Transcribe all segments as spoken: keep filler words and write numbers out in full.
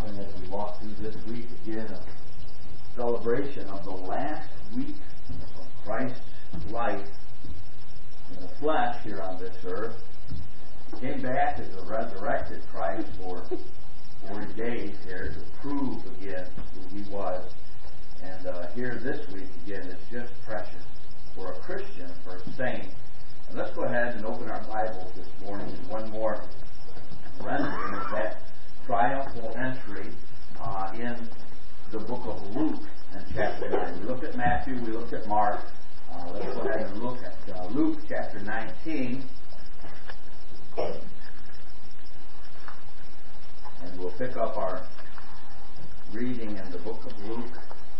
blessing as we walk through this week again, a celebration of the last week of Christ's life in the flesh here on this earth. He came back as a resurrected Christ for forty days here to prove again who he was. And uh, here this week again is just precious for a Christian, for a saint. And let's go ahead and open our Bibles this morning to one more rendering of that triumphal entry uh, in the book of Luke and chapter nine. We looked at Matthew, we looked at Mark. Uh, let's go ahead and look at uh, Luke chapter nineteen. And we'll pick up our reading in the book of Luke,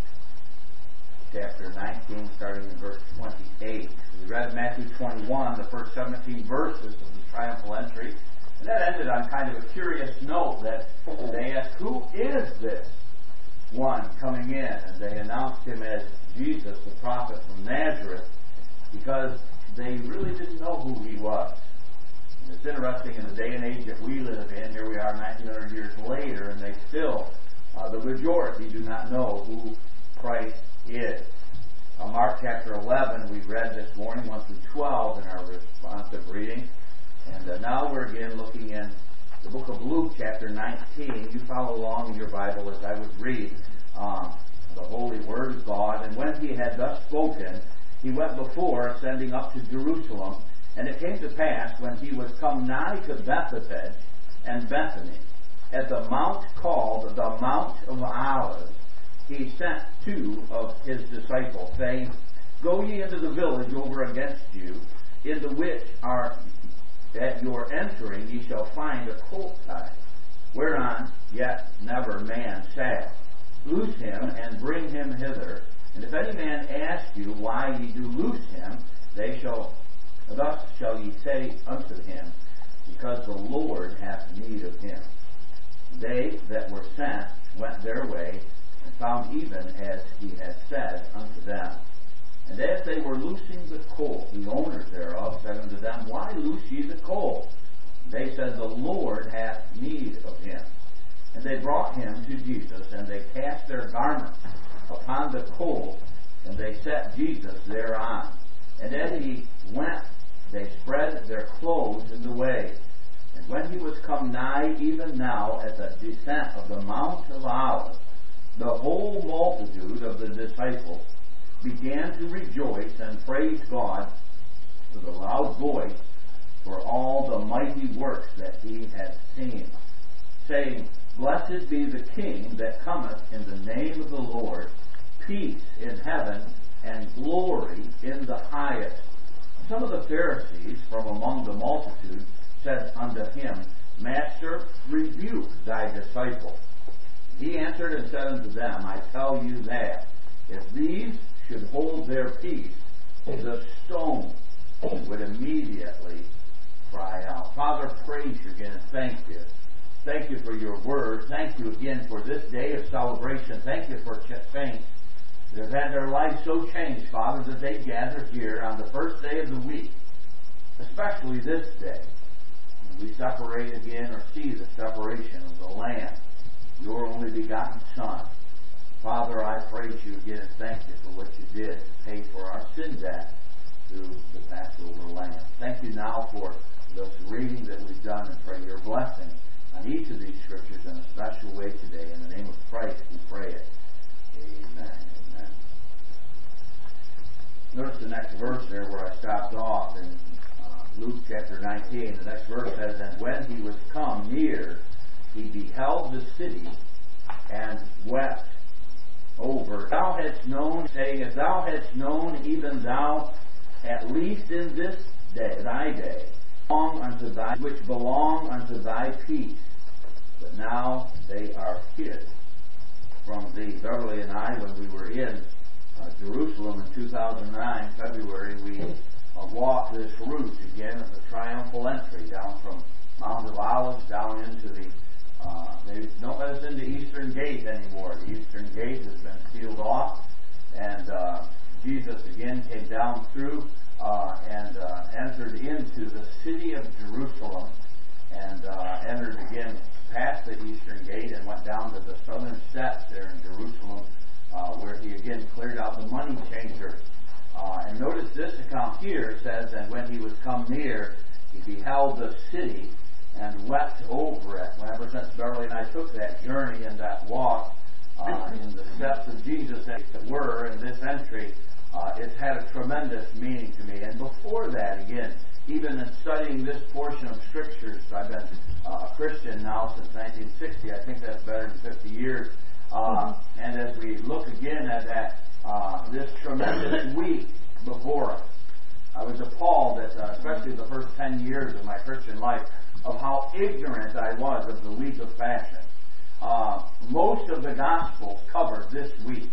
chapter nineteen, starting in verse twenty-eight. We read Matthew twenty-one, the first seventeen verses of the triumphal entry. And that ended on kind of a curious note that they asked, who is this one coming in? And they announced him as Jesus, the prophet from Nazareth, because they really didn't know who he was. And it's interesting, in the day and age that we live in, here we are nineteen hundred years later, and they still, uh, the majority, do not know who Christ is. Uh, Mark chapter eleven, we read this morning, one through twelve in our responsive reading. And uh, now we're again looking in the book of Luke chapter nineteen. You follow along in your Bible as I would read um, the holy word of God. And when he had thus spoken, he went before, ascending up to Jerusalem. And it came to pass, when he was come nigh to Bethphage and Bethany, at the mount called the Mount of Olives, he sent two of his disciples, saying, Go ye into the village over against you, into which are at your entering ye shall find a colt tied, whereon yet never man sat. Loose him and bring him hither. And if any man ask you why ye do loose him, they shall thus shall ye say unto him, Because the Lord hath need of him. They that were sent went their way, and found even as he had said unto them. And as they were loosing the colt, the owners thereof said unto them, Why loose ye the colt? They said, The Lord hath need of him. And they brought him to Jesus, and they cast their garments upon the colt, and they set Jesus thereon. And as he went, they spread their clothes in the way. And when he was come nigh, even now at the descent of the Mount of Olives, the whole multitude of the disciples began to rejoice and praise God with a loud voice for all the mighty works that he had seen, saying, Blessed be the King that cometh in the name of the Lord, peace in heaven and glory in the highest. Some of the Pharisees from among the multitude said unto him, Master, rebuke thy disciples. He answered and said unto them, I tell you that, if these should hold their peace, the stone would immediately cry out. Father, praise you again and thank you. Thank you for your word. Thank you again for this day of celebration. Thank you for saints that have had their lives so changed, Father, that they gather here on the first day of the week, especially this day. We separate again, or see the separation of the Lamb, your only begotten Son. Father, I praise you again and thank you for what you did to pay for our sin debt through the Passover Lamb. Thank you now for this reading that we've done, and pray your blessing on each of these scriptures in a special way today. In the name of Christ we pray it. Amen. Amen. Notice the next verse there where I stopped off in uh, Luke chapter nineteen. The next verse says, And when he was come near, he beheld the city and wept over. Thou hadst known, saying, If thou hadst known, even thou, at least in this day, thy day, belong unto thy, which belong unto thy peace. But now they are hid from thee. Beverly and I, when we were in uh, Jerusalem in two thousand nine, February, we uh, walked this route again of the triumphal entry down from Mount of Olives down into the Uh, they don't let us into Eastern Gate anymore. The Eastern Gate has been sealed off, and uh, Jesus again came down through uh, and uh, entered into the city of Jerusalem, and uh, entered again passed the Eastern Gate and went down to the southern steps there in Jerusalem, uh, where he again cleared out the money changers. Uh, and notice this account here says, and when he was come near, he beheld the city and wept over it. Well, ever since Beverly and I took that journey and that walk uh, in the steps of Jesus, as it were, in this entry, uh, it's had a tremendous meaning to me. And before that, again, even in studying this portion of Scriptures, I've been uh, a Christian now since nineteen sixty. I think that's better than fifty years. Uh, and as we look again at that, uh, this tremendous week before us, I was appalled that, uh, especially the first ten years of my Christian life, of how ignorant I was of the week of Passion. Uh, most of the Gospels covered this week.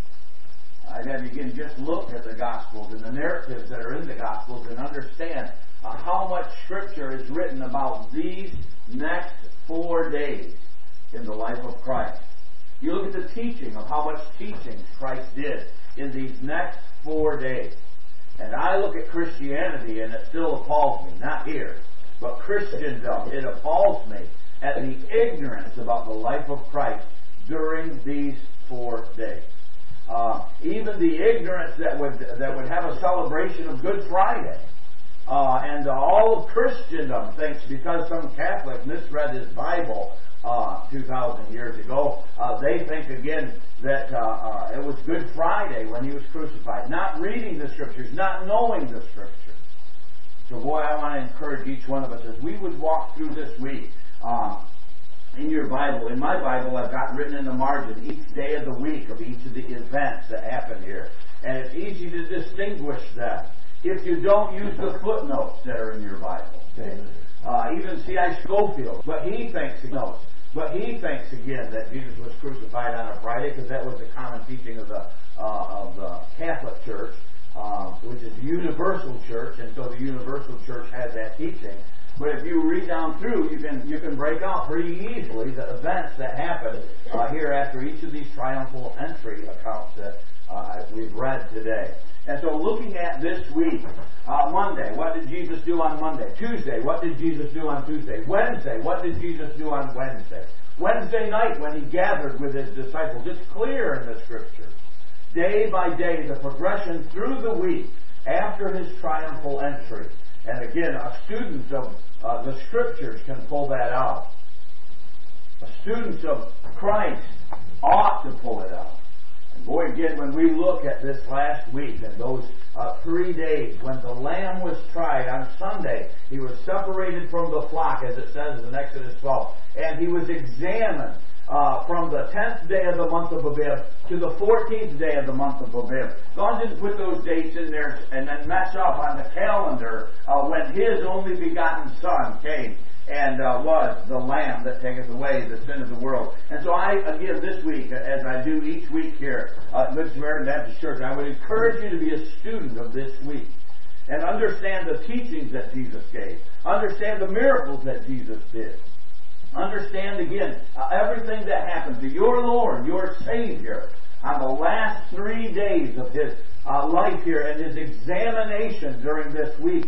I'd have you again just look at the Gospels and the narratives that are in the Gospels and understand uh, how much Scripture is written about these next four days in the life of Christ. You look at the teaching of how much teaching Christ did in these next four days. And I look at Christianity and it still appalls me, not here, but Christendom, it appalls me at the ignorance about the life of Christ during these four days. Uh, even the ignorance that would that would have a celebration of Good Friday. Uh, and uh, all of Christendom thinks because some Catholic misread his Bible uh, two thousand years ago, uh, they think again that uh, uh, it was Good Friday when he was crucified. Not reading the Scriptures, not knowing the Scriptures. So boy, I want to encourage each one of us as we would walk through this week. Um, in your Bible, in my Bible, I've got written in the margin each day of the week of each of the events that happen here. And it's easy to distinguish them if you don't use the footnotes that are in your Bible. Uh, even C I Scofield, but he thinks, notes, but he thinks again that Jesus was crucified on a Friday because that was the common teaching of the uh, of the Catholic Church, uh, which is the universal church, and so the universal church has that teaching. But if you read down through, you can you can break out pretty easily the events that happen uh, here after each of these triumphal entry accounts that uh, we've read today. And so looking at this week, uh, Monday, what did Jesus do on Monday? Tuesday, what did Jesus do on Tuesday? Wednesday, what did Jesus do on Wednesday? Wednesday night when he gathered with his disciples. It's clear in the Scriptures. Day by day, the progression through the week after his triumphal entry. And again, a student of uh, the Scriptures can pull that out. A student of Christ ought to pull it out. And boy, again, when we look at this last week and those uh, three days when the Lamb was tried on Sunday, he was separated from the flock, as it says in Exodus twelve, and he was examined uh, from the tenth day of the month of Abib to the fourteenth day of the month of Abib. God didn't put those dates in there and then mess up on the calendar uh, when his only begotten Son came and uh, was the Lamb that taketh away the sin of the world. And so I, again, this week, as I do each week here uh, at Good Samaritan Baptist Church, I would encourage you to be a student of this week and understand the teachings that Jesus gave. Understand the miracles that Jesus did. Understand, again, uh, everything that happened to your Lord, your Savior, on the last three days of his uh, life here and his examination during this week,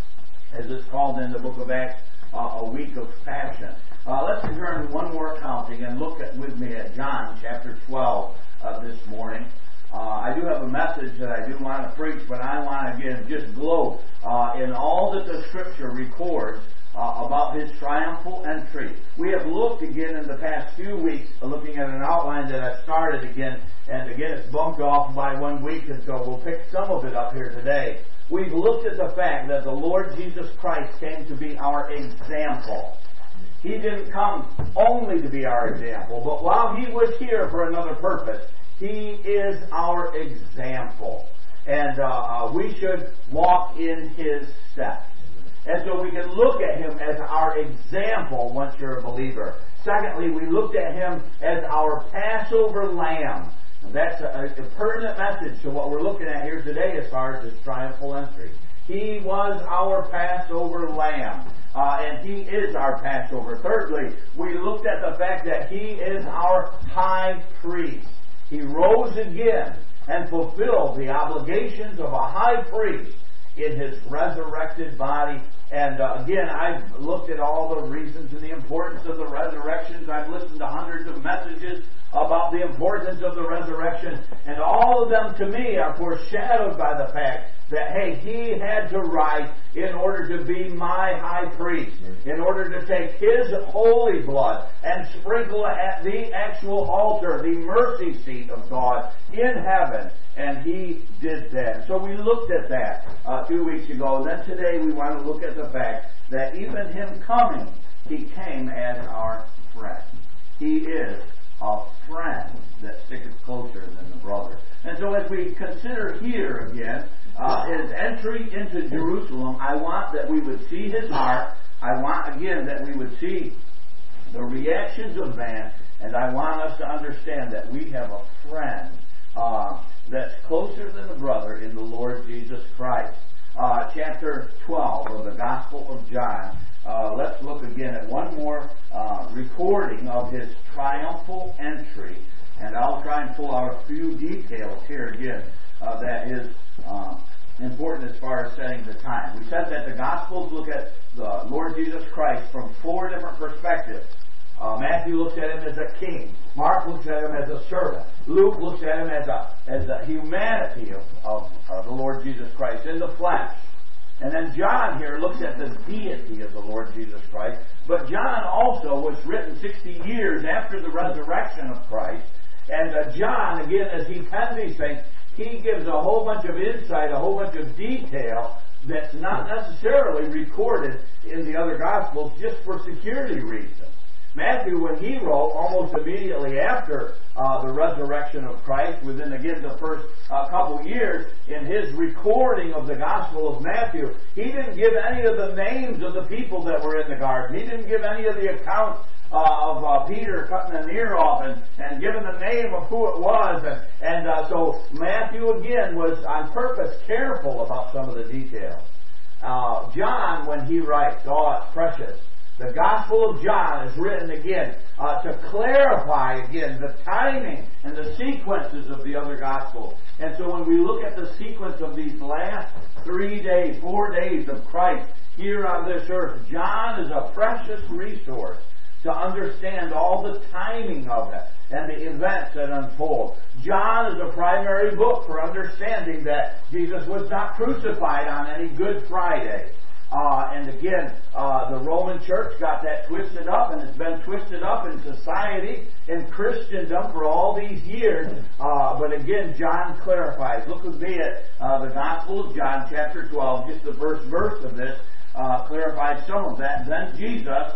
as it's called in the book of Acts, Uh, a week of passion. Uh, let's turn one more counting and look at with me at John chapter twelve uh, this morning. Uh, I do have a message that I do want to preach, but I want to again just gloat uh, in all that the Scripture records uh, about his triumphal entry. We have looked again in the past few weeks, uh, looking at an outline that I've started again, and again it's bumped off by one week, and so we'll pick some of it up here today. We've looked at the fact that the Lord Jesus Christ came to be our example. He didn't come only to be our example, but while he was here for another purpose, he is our example. And uh, we should walk in his steps. And so we can look at him as our example once you're a believer. Secondly, we looked at him as our Passover lamb. That's a, a pertinent message to what we're looking at here today as far as his triumphal entry. He was our Passover lamb, uh, and he is our Passover. Thirdly, we looked at the fact that he is our high priest. He rose again and fulfilled the obligations of a high priest in his resurrected body and uh, again, I've looked at all the reasons and the importance of the resurrections. I've listened to hundreds of messages about the importance of the resurrection, and all of them to me are foreshadowed by the fact that, hey, he had to rise in order to be my high priest, in order to take his holy blood and sprinkle at the actual altar, the mercy seat of God in heaven. And he did that. So we looked at that uh, two weeks ago. And then today we want to look at the fact that even him coming, he came as our friend. He is a friend that sticketh closer than the brother. And so as we consider here again, uh, his entry into Jerusalem, I want that we would see his heart. I want, again, that we would see the reactions of man. And I want us to understand that we have a friend uh, that's closer than the brother in the Lord Jesus Christ. Uh, chapter twelve of the Gospel of John. Uh, let's look again at one more uh, recording of his triumphal entry, and I'll try and pull out a few details here again uh, that is uh, important as far as setting the time. We said that the Gospels look at the Lord Jesus Christ from four different perspectives. Uh, Matthew looks at him as a king. Mark looks at him as a servant. Luke looks at him as a as the humanity of, of, of the Lord Jesus Christ in the flesh. And then John here looks at the deity of the Lord Jesus Christ. But John also was written sixty years after the resurrection of Christ. And uh, John, again, as he penned these things, he gives a whole bunch of insight, a whole bunch of detail that's not necessarily recorded in the other Gospels just for security reasons. Matthew, when he wrote, almost immediately after uh, the resurrection of Christ, within, again, the first uh, couple years, in his recording of the Gospel of Matthew, he didn't give any of the names of the people that were in the garden. He didn't give any of the accounts uh, of uh, Peter cutting an ear off and, and giving the name of who it was. And, and uh, so Matthew, again, was on purpose careful about some of the details. Uh, John, when he writes, oh, it's precious. The Gospel of John is written again uh, to clarify again the timing and the sequences of the other Gospels. And so when we look at the sequence of these last three days, four days of Christ here on this earth, John is a precious resource to understand all the timing of it and the events that unfold. John is a primary book for understanding that Jesus was not crucified on any Good Friday. Uh, and again, uh, the Roman Church got that twisted up, and it's been twisted up in society, in Christendom for all these years. Uh, but again, John clarifies. Look with me at uh, the Gospel of John, chapter twelve, just the first verse of this, uh, clarifies some of that. Then Jesus,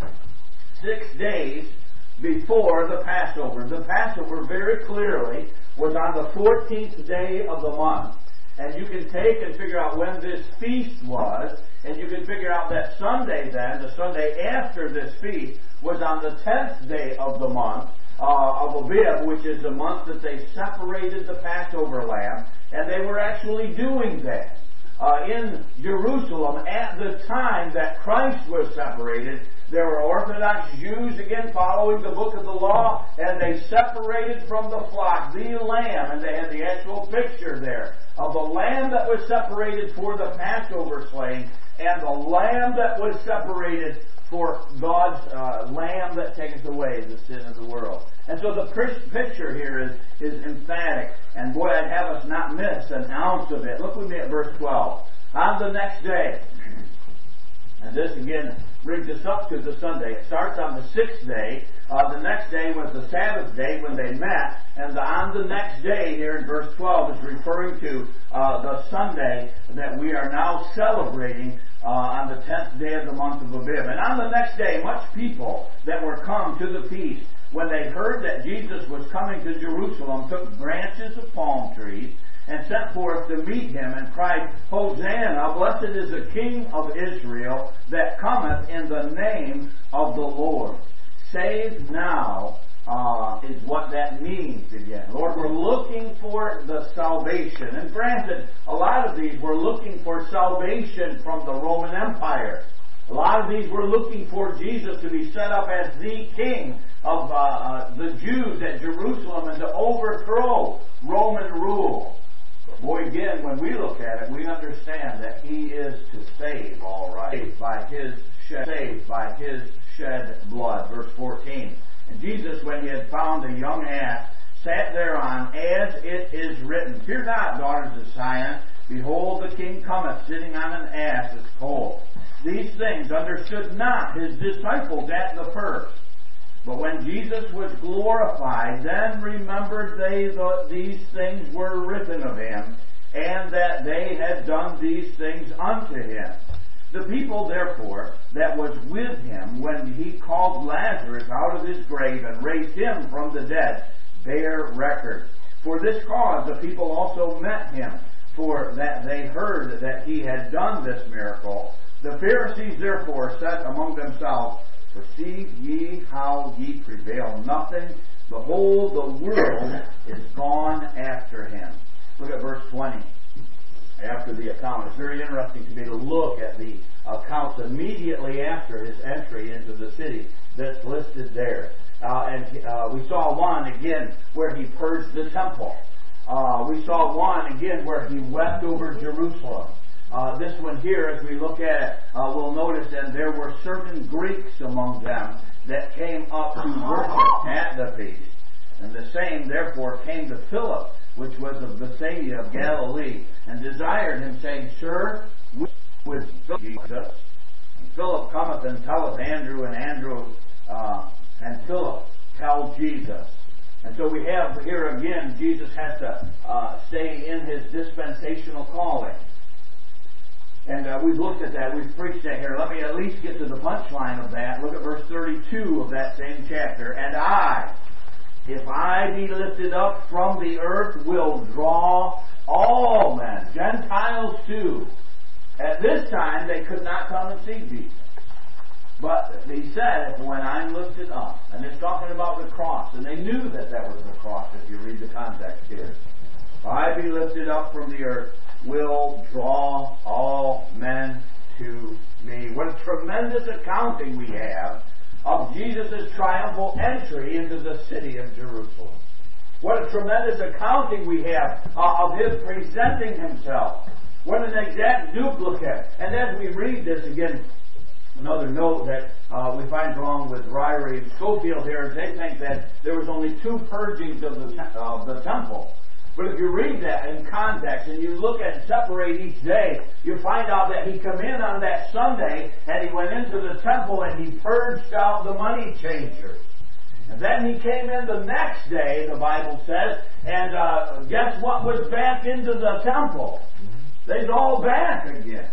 six days before the Passover. The Passover very clearly was on the fourteenth day of the month. And you can take and figure out when this feast was, and you can figure out that Sunday then, the Sunday after this feast, was on the tenth day of the month uh, of Abib, which is the month that they separated the Passover lamb, and they were actually doing that. Uh, in Jerusalem, at the time that Christ was separated, there were Orthodox Jews, again, following the book of the law, and they separated from the flock the lamb, and they had the actual picture there of the lamb that was separated for the Passover slaying, and the lamb that was separated for God's uh, lamb that taketh away the sin of the world. And so the picture here is, is emphatic, and boy, I'd have us not miss an ounce of it. Look with me at verse twelve. On the next day, and this again brings us up to the Sunday. It starts on the sixth day. Uh, the next day was the Sabbath day when they met. And the, on the next day, here in verse twelve, is referring to uh, the Sunday that we are now celebrating uh, on the tenth day of the month of Abib. And on the next day, much people that were come to the feast, when they heard that Jesus was coming to Jerusalem, took branches of palm trees and sent forth to meet him, and cried, Hosanna, blessed is the King of Israel that cometh in the name of the Lord. Save now uh, is what that means again. Lord, we're looking for the salvation. And granted, a lot of these were looking for salvation from the Roman Empire. A lot of these were looking for Jesus to be set up as the King of uh, uh, the Jews at Jerusalem and to overthrow Roman rule. Boy, again, when we look at it, we understand that He is to save, all right, saved by His shed, saved by His shed blood. Verse fourteen. And Jesus, when He had found a young ass, sat thereon, as it is written, Fear not, daughters of Zion, behold, the King cometh, sitting on an ass's colt. These things understood not His disciples at the first. But when Jesus was glorified, then remembered they that these things were written of Him, and that they had done these things unto Him. The people, therefore, that was with Him when He called Lazarus out of his grave and raised him from the dead, bear record. For this cause the people also met Him, for that they heard that He had done this miracle. The Pharisees therefore said among themselves, Perceive ye how ye prevail nothing? Behold, the world is gone after Him. Look at verse twenty. After the account. It's very interesting to me to look at the accounts immediately after His entry into the city that's listed there. Uh, and uh, we saw one, again, where He purged the temple. Uh, we saw one, again, where He wept over Jerusalem. Uh, this one here, as we look at it, uh, we'll notice that there were certain Greeks among them that came up to worship at the feast. And the same, therefore, came to Philip, which was of Bethsaida of Galilee, and desired him, saying, Sir, we would Jesus. And Philip cometh and telleth Andrew, and Andrew uh, and Philip tell Jesus. And so we have here again, Jesus has to uh, stay in His dispensational calling. And uh, we've looked at that, we've preached that here. Let me at least get to the punchline of that. Look at verse thirty-two of that same chapter. And I, if I be lifted up from the earth, will draw all men, Gentiles too. At this time, they could not come and see Jesus. But He said, when I'm lifted up, and it's talking about the cross, and they knew that that was the cross if you read the context here. If I be lifted up from the earth, will draw all men to me. What a tremendous accounting we have of Jesus' triumphal entry into the city of Jerusalem. What a tremendous accounting we have uh, of His presenting Himself. What an exact duplicate. And as we read this again, another note that uh, we find wrong with Ryrie and Schofield here is they think that there was only two purgings of the, te- of the temple. But if you read that in context and you look at separate each day, you find out that He come in on that Sunday and He went into the temple and He purged out the money changers. And then He came in the next day, the Bible says, and uh, guess what was back into the temple? They's all back again.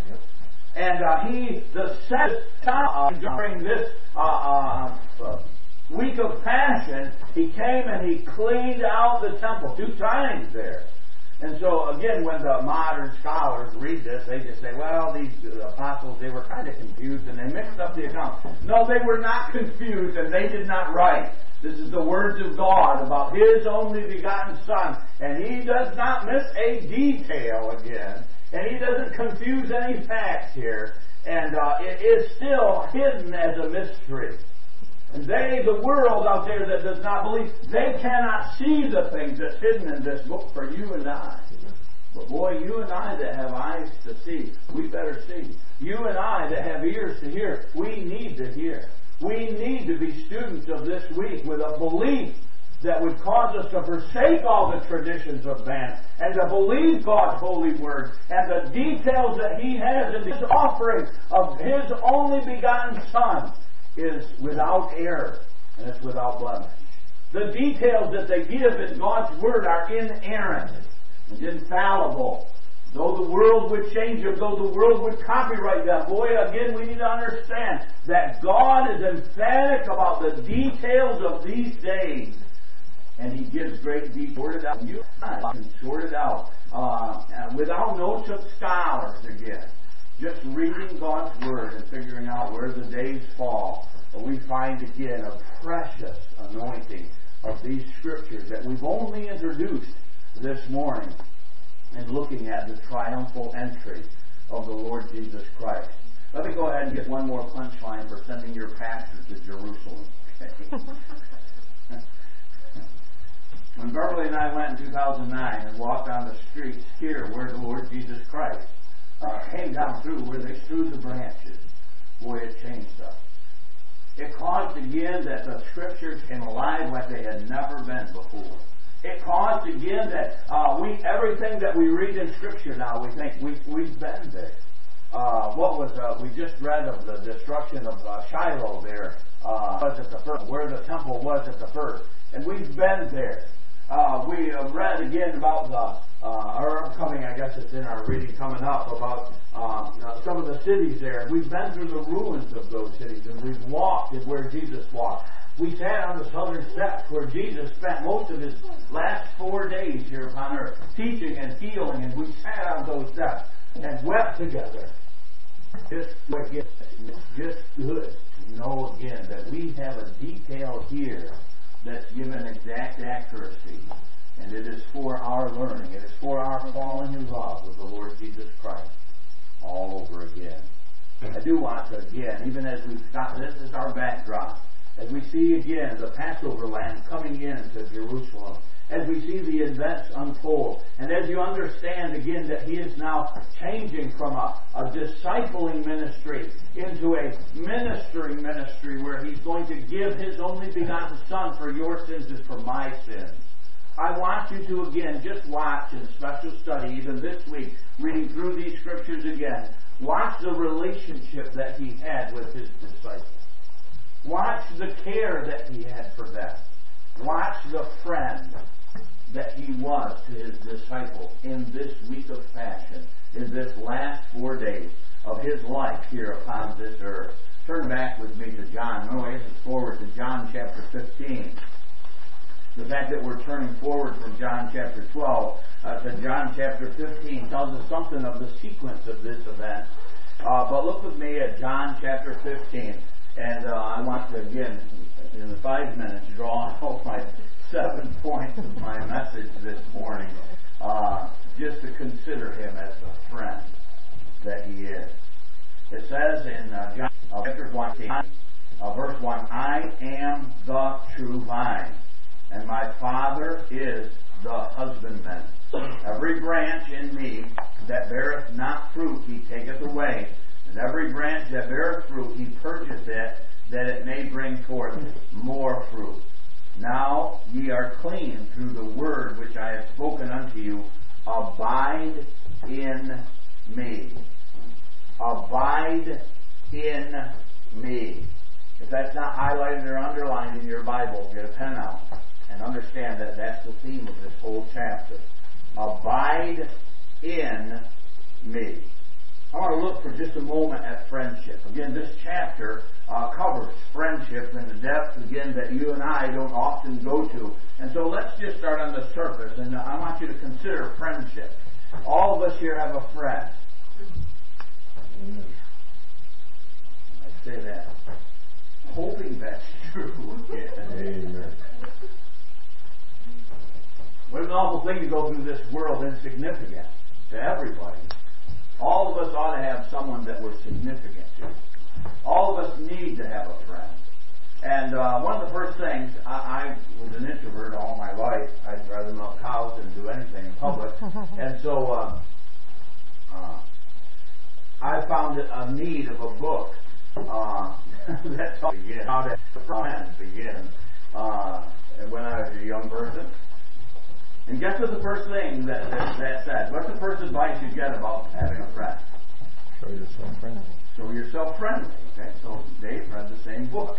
And uh, He, the seventh time uh, during this uh, uh, uh, week of Passion, He came and He cleaned out the temple two times there. And so, again, when the modern scholars read this, they just say, well, these apostles, they were kind of confused and they mixed up the accounts. No, they were not confused and they did not write. This is the words of God about His only begotten Son. And He does not miss a detail again. And He doesn't confuse any facts here. And uh, it is still hidden as a mystery. And they, the world out there that does not believe, they cannot see the things that's hidden in this book for you and I. But boy, you and I that have eyes to see, we better see. You and I that have ears to hear, we need to hear. We need to be students of this week with a belief that would cause us to forsake all the traditions of man and to believe God's holy word and the details that He has in His offering of His only begotten Son is without error and it's without blemish. The details that they give in God's Word are inerrant and infallible. Though the world would change them, though the world would copyright them, boy, again, we need to understand that God is emphatic about the details of these days. And He gives great details, sorted out. You can sort it out uh, without notes of scholars again. Just reading God's Word and figuring out where the days fall. We find again a precious anointing of these Scriptures that we've only introduced this morning in looking at the triumphal entry of the Lord Jesus Christ. Let me go ahead and get one more punchline for sending your pastor to Jerusalem. Okay? When Beverly and I went in two thousand nine and walked down the streets here where the Lord Jesus Christ uh, came down through, where they strewed the branches, boy, it changed us. It caused again that the Scriptures came alive like they had never been before. It caused again that uh, we everything that we read in Scripture now, we think we, we've been there. Uh, what was, uh, we just read of the destruction of uh, Shiloh there, uh, was at the first, where the temple was at the first. And we've been there. Uh, we uh, read again about the, uh, our upcoming, I guess it's in our reading coming up, about um, you know, some of the cities there. We've been through the ruins of those cities, and we've walked where Jesus walked. We sat on the southern steps where Jesus spent most of his last four days here upon earth, teaching and healing, and we sat on those steps and wept together. Just again, just good to know again that we have a detail here that's given exact accuracy, and it is for our learning. It is for our falling in love with the Lord Jesus Christ all over again. I do want to again, even as we've got this is our backdrop, as we see again the Passover lamb coming into Jerusalem, as we see the events unfold, and as you understand again that he is now changing from a, a discipling ministry into a ministering ministry where he's going to give his only begotten Son for your sins and for my sins. I want you to again just watch in special study, even this week, reading through these Scriptures again, watch the relationship that he had with his disciples. Watch the care that he had for them. Watch the friend that he was to his disciples in this week of Passion, in this last four days of his life here upon this earth. Turn back with me to John. No, I guess it's forward to John chapter fifteen. The fact that we're turning forward from John chapter twelve uh, to John chapter fifteen tells us something of the sequence of this event. Uh, but look with me at John chapter fifteen. And uh, I want to, again, in the five minutes, draw out my seven points of my message this morning, uh, just to consider him as the friend that he is. It says in uh, John uh, chapter one, uh, verse one, I am the true vine, and my Father is the husbandman. Every branch in me that beareth not fruit, he taketh away. And every branch that beareth fruit, he purgeth it, that it may bring forth more fruit. Now ye are clean through the word which I have spoken unto you. Abide in me. Abide in me. If that's not highlighted or underlined in your Bible, get a pen out and understand that that's the theme of this whole chapter. Abide in me. I want to look for just a moment at friendship. Again, this chapter uh, covers friendship in the depth, again, that you and I don't often go to. And so let's just start on the surface, and I want you to consider friendship. All of us here have a friend. I say that hoping that's true. Amen. What an awful thing to go through this world insignificant to everybody. All of us ought to have someone that we're significant to. All of us need to have a friend. And uh, one of the first things, I, I was an introvert all my life. I'd rather milk cows than do anything in public. And so uh, uh, I found a need of a book uh, that taught me how to have friends begin uh, when I was a young person. And guess what the first thing that, that, that says? What's the first advice you get about having a friend? Show yourself friendly. Show yourself friendly. Okay, so Dave read the same book.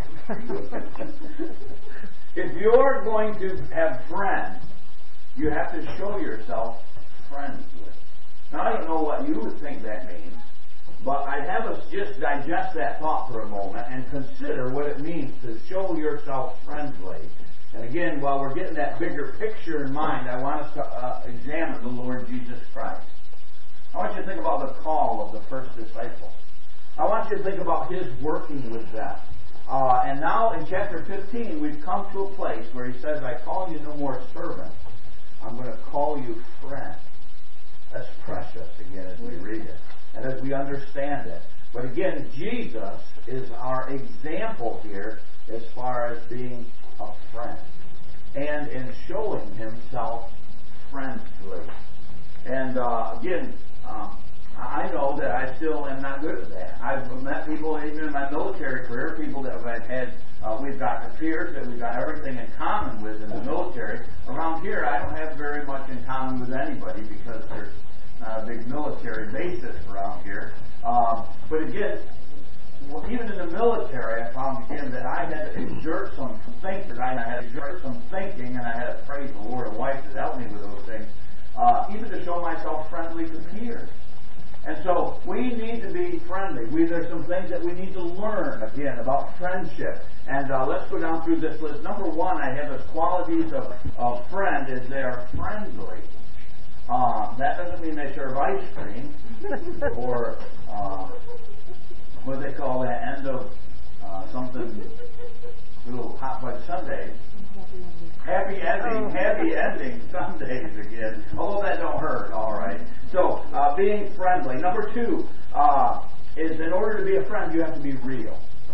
If you're going to have friends, you have to show yourself friendly. Now, I don't know what you would think that means, but I'd have us just digest that thought for a moment and consider what it means to show yourself friendly. And again, while we're getting that bigger picture in mind, I want us to uh, examine the Lord Jesus Christ. I want you to think about the call of the first disciple. I want you to think about his working with them. Uh, and now in chapter fifteen, we've come to a place where he says, I call you no more servant. I'm going to call you friend. That's precious, again, as we read it and as we understand it. But again, Jesus is our example here as far as being a friend. and in showing himself friendly. And uh, again, um, I know that I still am not good at that. I've met people, even in my military career, people that I've had, uh, we've got peers that we've got everything in common with in the military. Around here, I don't have very much in common with anybody because there's not a big military basis around here. Um, but again, well, even in the military, I found again that I had to exert some thinking. I had to exert some thinking, and I had to praise the Lord and wife to help me with those things, uh, even to show myself friendly to peers. And so we need to be friendly. We, there's some things that we need to learn, again, about friendship. And uh, let's go down through this list. Number one, I have as qualities of a friend is they are friendly. Uh, that doesn't mean they serve ice cream or uh, what they call that end of uh, something, little hot fudge sundaes. Happy ending, oh. happy ending Sundays again. Although that don't hurt, all right. So, uh, being friendly. Number two uh, is in order to be a friend, you have to be real.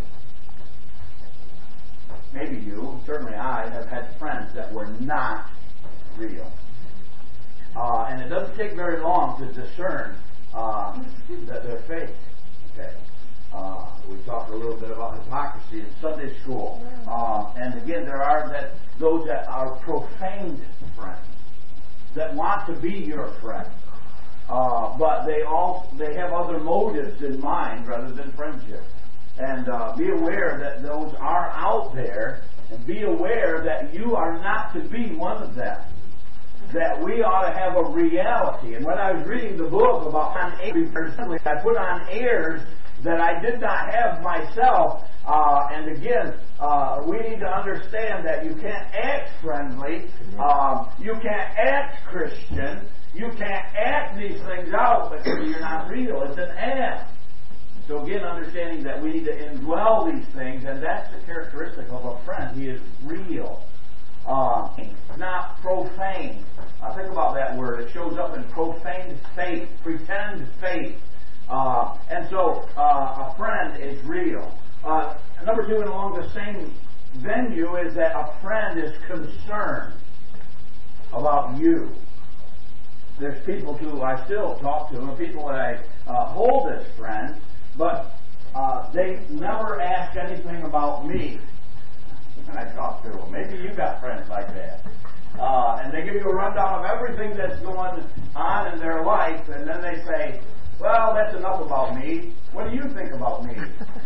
Maybe you, certainly I, have had friends that were not real. Uh, and it doesn't take very long to discern uh, that they're fake. Okay. Uh, we talked a little bit about hypocrisy in Sunday school. Uh, and again, there are that those that are profaned friends that want to be your friend. Uh, but they all they have other motives in mind rather than friendship. And uh, be aware that those are out there, and be aware that you are not to be one of them. That we ought to have a reality. And when I was reading the book about on airs, I put on airs that I did not have myself. Uh, and again, uh, we need to understand that you can't act friendly, um, you can't act Christian, you can't act these things out because you're not real. It's an act. So again, understanding that we need to indwell these things, and that's the characteristic of a friend. He is real. Uh, not profane. Uh, think about that word. It shows up in profane faith, pretend faith. Uh, and so uh, a friend is real. Uh, number two, and along the same venue, is that a friend is concerned about you. There's people who I still talk to, and people that I uh, hold as friends, but uh, they never ask anything about me. And I talk to them. Maybe you got friends like that. Uh, and they give you a rundown of everything that's going on in their life, and then they say, well, that's enough about me. What do you think about me?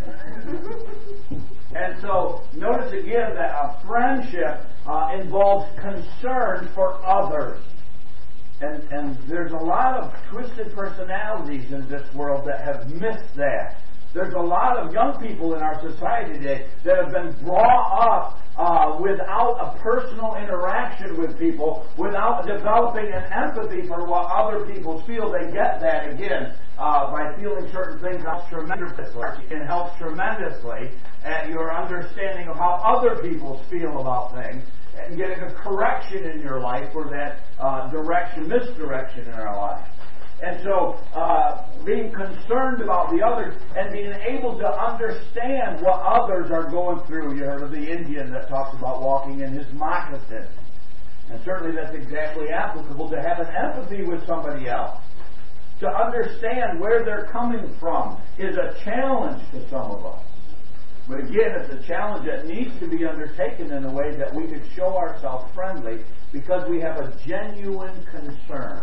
And so, notice again that a friendship uh, involves concern for others. And, and there's a lot of twisted personalities in this world that have missed that. There's a lot of young people in our society today that have been brought up uh, without a personal interaction with people, without developing an empathy for what other people feel. They get that, again, uh, by feeling certain things helps tremendously. It helps tremendously at your understanding of how other people feel about things, and getting a correction in your life for that uh, direction, misdirection in our life. And so, uh, being concerned about the others and being able to understand what others are going through. You heard of the Indian that talks about walking in his moccasins. And certainly that's exactly applicable to have an empathy with somebody else. To understand where they're coming from is a challenge to some of us. But again, it's a challenge that needs to be undertaken in a way that we can show ourselves friendly because we have a genuine concern.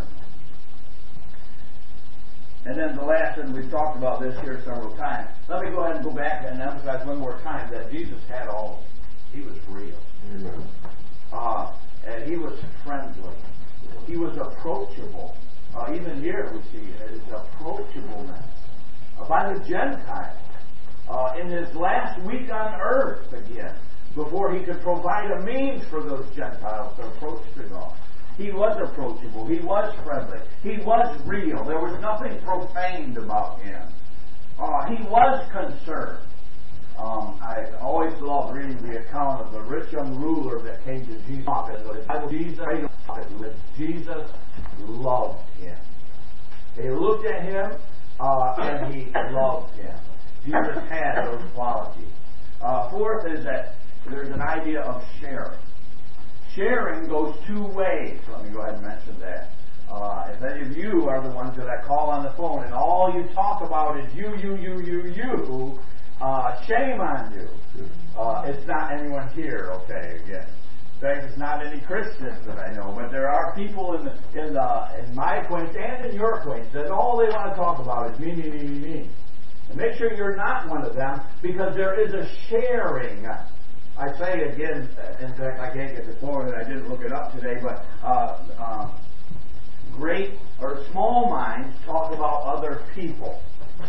And then the last, and we've talked about this here several times. Let me go ahead and go back and emphasize one more time that Jesus had all. He was real. Amen. Uh, and he was friendly. He was approachable. Uh, even here we see his approachableness uh, by the Gentiles. Uh, in his last week on earth again, before he could provide a means for those Gentiles to approach to God. He was approachable. He was friendly. He was real. There was nothing profaned about him. Uh, he was concerned. Um, I always love reading the account of the rich young ruler that came to Jesus. Jesus, Jesus loved him. They looked at him uh, and he loved him. Jesus had those qualities. Uh, fourth is that there's an idea of sharing. sharing goes two ways. Let me go ahead and mention that. Uh, if any of you are the ones that I call on the phone and all you talk about is you, you, you, you, you, uh, shame on you. Uh, it's not anyone here, okay, again. In fact, it's not any Christians that I know, but there are people in the, in the, in my acquaintance and in your acquaintance that all they want to talk about is me, me, me, me, me. And make sure you're not one of them, because there is a sharing. I say again, in fact, I can't get the quote, and I didn't look it up today, but uh, uh, great or small minds talk about other people.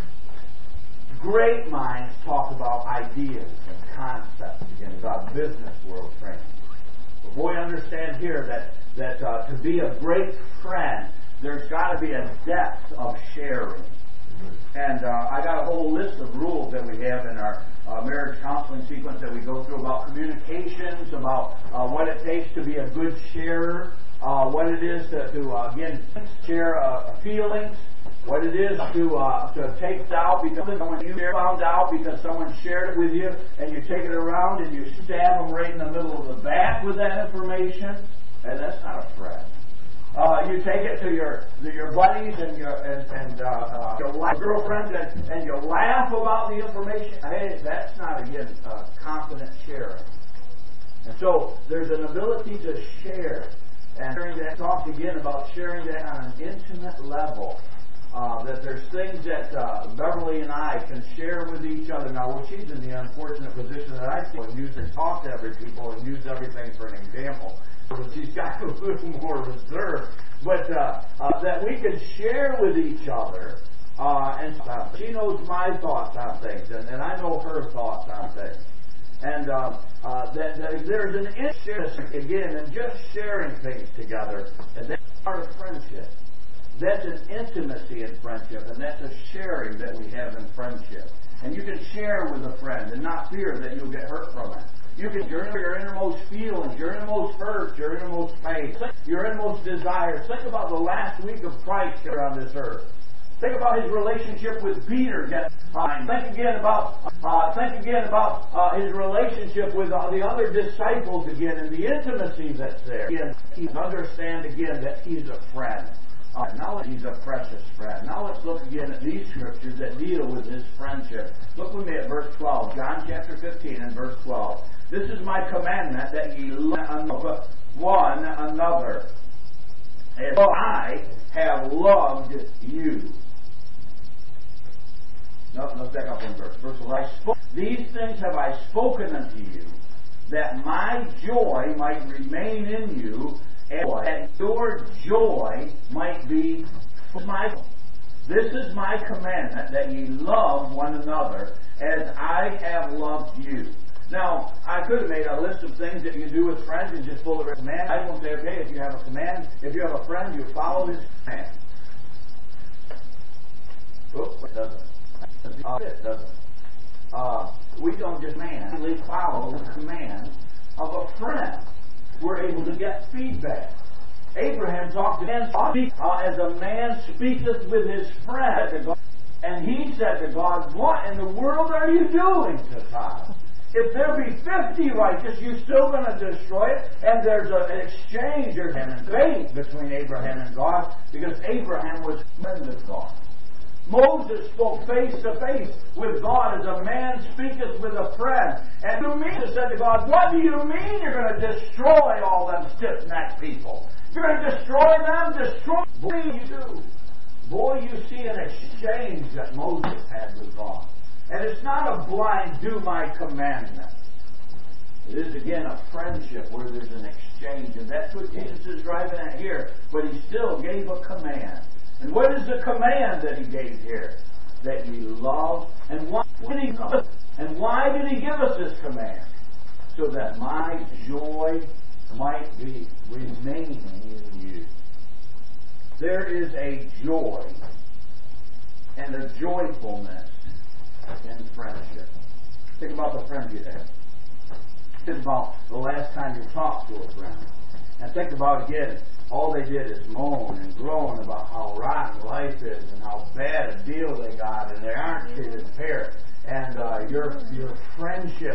Great minds talk about ideas and concepts, again, about business world training. But boy, understand here that, that uh, to be a great friend, there's got to be a depth of sharing. And uh, I got a whole list of rules that we have in our uh, marriage counseling sequence that we go through about communications, about uh, what it takes to be a good sharer, uh, what it is to, to uh, again, share uh, feelings, what it is to uh, to take out because someone you found out because someone shared it with you, and you take it around and you stab them right in the middle of the back with that information, and that's not a friend. Uh, you take it to your to your buddies and your and, and uh, uh, your girlfriends and, and you laugh about the information. Hey, that's not again uh, confident sharing. And so there's an ability to share, and sharing that talked again about sharing that on an intimate level. Uh, that there's things that uh, Beverly and I can share with each other. Now, well, she's in the unfortunate position that I see and use and talk to every people and use everything for an example. So she's got a little more reserve. But uh, uh, that we can share with each other. Uh, and uh, she knows my thoughts on things, and, and I know her thoughts on things. And uh, uh, that, that there's an interest, again, in just sharing things together. And that's part of friendship. That's an intimacy in friendship, and that's a sharing that we have in friendship. And you can share with a friend and not fear that you'll get hurt from it. You can your, your innermost feelings, your innermost hurt, your innermost pain, your innermost desires. Think about the last week of Christ here on this earth. Think about his relationship with Peter. Think again about uh, think again about uh, his relationship with uh, the other disciples again, and the intimacy that's there. Again, understand again that he's a friend. Uh, now he's a precious friend. Now let's look again at these scriptures that deal with his friendship. Look with me at verse twelve. John chapter fifteen and verse twelve. This is my commandment, that ye love one another as I have loved you. No, let's back up one verse. Verse eleven. These things have I spoken unto you, that my joy might remain in you, and that your joy might be my. This is my commandment, that ye love one another as I have loved you. Now, I could have made a list of things that you do with friends and just pull the command. I won't say, okay, if you have a command, if you have a friend, you follow his command. Oops, it doesn't. Uh, it doesn't. Uh, we don't just manually follow the command of a friend. We're able to get feedback. Abraham talked to him uh, as a man speaketh with his friend, and he said to God, what in the world are you doing to God? If there be fifty righteous, you're still going to destroy it. And there's a, an exchange of faith between Abraham and God, because Abraham was a friend of God. Moses spoke face to face with God as a man speaketh with a friend. And Moses said to God, what do you mean you're going to destroy all them stiff-necked people? You're going to destroy them? Destroy them. Boy, you do. Boy, you see an exchange that Moses had with God. And it's not a blind, do my commandment. It is, again, a friendship where there's an exchange. And that's what Jesus is driving at here. But he still gave a command. And what is the command that he gave here? That ye love. And why did he love? And why did he give us this command? So that my joy might be remaining in you. There is a joy and a joyfulness in friendship. Think about the friend you have. Think about the last time you talked to a friend. And think about, again, all they did is moan and groan about how rotten life is and how bad a deal they got, and they aren't treated fair. And uh, your your friendship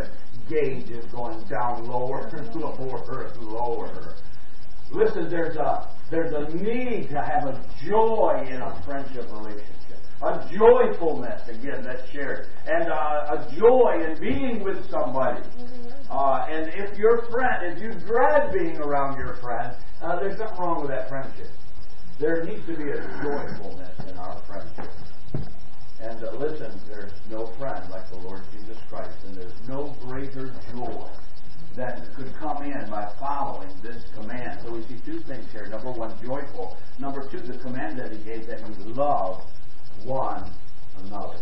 gauge is going down lower and lower and lower. Listen, there's a there's a need to have a joy in a friendship relationship. A joyfulness, again, that's shared. And uh, a joy in being with somebody. Uh, and if your friend, if you dread being around your friend, uh, there's nothing wrong with that friendship. There needs to be a joyfulness in our friendship. And uh, listen, there's no friend like the Lord Jesus Christ. And there's no greater joy that could come in by following this command. So we see two things here. Number one, joyful. Number two, the command that he gave, that we love one another.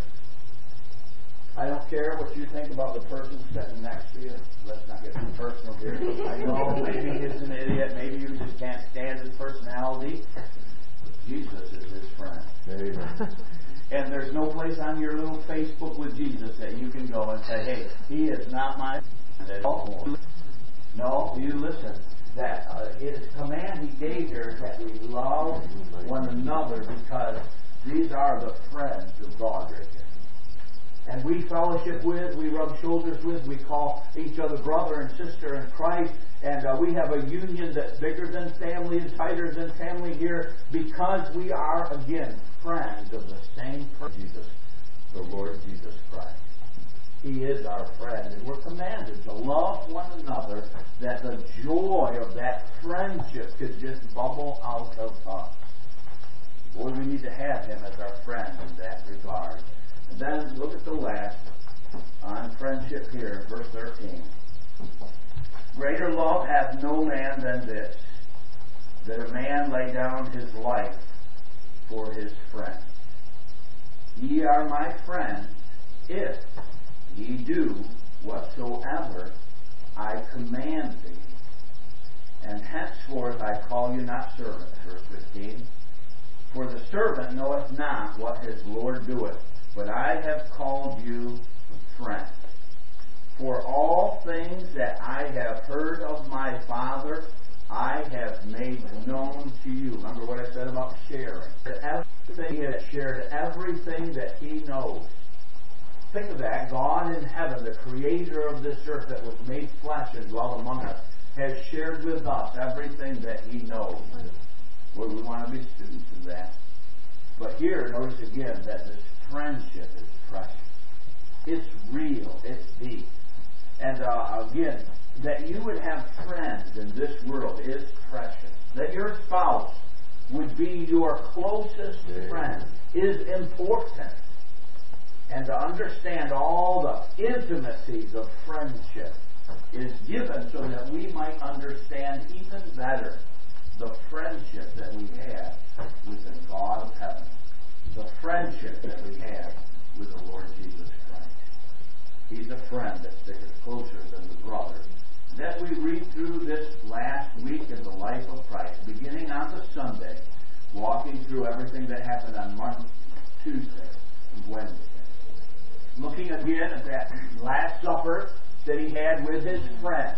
I don't care what you think about the person sitting next to you. Let's not get too personal here. I know maybe he's an idiot. Maybe you just can't stand his personality. Jesus is his friend. Amen. And there's no place on your little Facebook with Jesus that you can go and say, hey, he is not my friend at all. No, you listen. That uh, his command he gave here is that we love one another, because these are the friends of God right here. And we fellowship with, we rub shoulders with, we call each other brother and sister in Christ, and uh, we have a union that's bigger than family and tighter than family here, because we are, again, friends of the same person, Jesus, the Lord Jesus Christ. He is our friend, and we're commanded to love one another, that the joy of that friendship could just bubble out of us. Boy, we need to have him as our friend in that regard. And then look at the last on friendship here, verse thirteen. Greater love hath no man than this, that a man lay down his life for his friend. Ye are my friends, if ye do whatsoever I command thee. And henceforth I call you not servants, verse fifteen. For the servant knoweth not what his Lord doeth, but I have called you friends. For all things that I have heard of my Father, I have made known to you. Remember what I said about sharing. Everything, he has shared everything that he knows. Think of that. God in heaven, the creator of this earth that was made flesh and dwelt among us, has shared with us everything that he knows. Well, we want to be students of that. But here, notice again that this friendship is precious. It's real. It's deep. And uh, again, that you would have friends in this world is precious. That your spouse would be your closest friend is important. And to understand all the intimacies of friendship is given so that we might understand even better the friendship that we have with the God of heaven. The friendship that we have with the Lord Jesus Christ. He's a friend that sticks closer than the brother. That we read through this last week in the life of Christ, beginning on the Sunday, walking through everything that happened on Monday, Tuesday, and Wednesday. Looking again at that Last Supper that he had with his friend.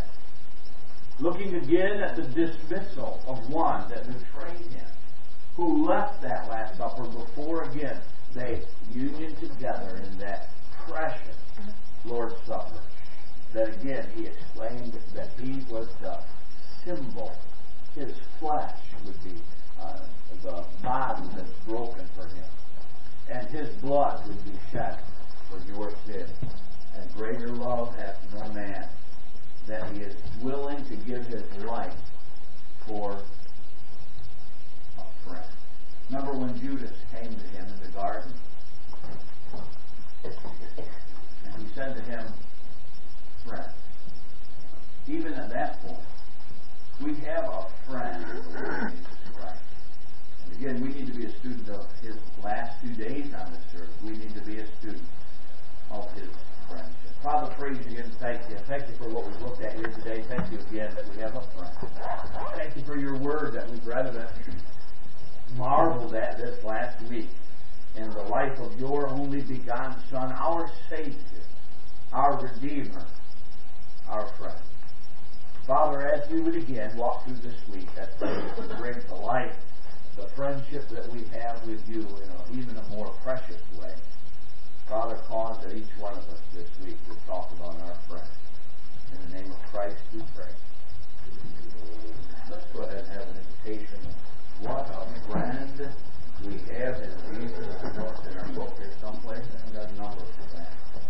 Looking again at the dismissal of one that betrayed him, who left that Last Supper before again they union together in that precious Lord's Supper. That again he explained that he was the symbol. His flesh would be uh, the body that's broken for him. And his blood would be shed for your sin. And greater love hath no man, that he is willing to give his life for a friend. Remember when Judas came to him in the garden? And he said to him, friend. Even at that point, we have a friend in the Lord Jesus Christ. And again, we need to be a student of his last few days on this earth. We need to be a student of his friendship. Father, praise you and thank you. Thank you for what we've looked at here today. Thank you again that we have a friend. Thank you for your word that we've read about, marveled at this last week in the life of your only begotten Son, our Savior, our Redeemer, our friend. Father, as we would again walk through this week, I pray that you bring to life the friendship that we have with you in a, even a more precious way. Father, cause that each one of us this week would talk about our friend. Christ we pray. Let's go ahead and have an invitation. What a friend we have in Jesus. I know it's in our book here someplace. I haven't got a number for that.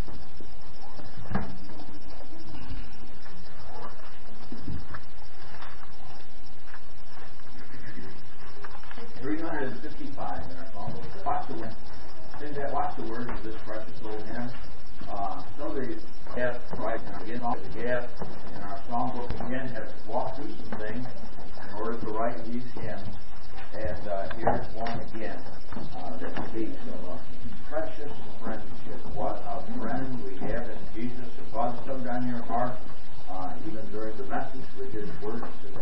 three hundred fifty-five in our songbook. Watch the word. Sing that. Watch the words of this precious little hymn. Uh, some of the gap right now again off the gap in our songbook again have walked through some things in order to write these hymns. And uh, here's one again uh, that speaks of a precious friendship. What a friend we have in Jesus. If God stuck down your heart, uh, even during the message with His words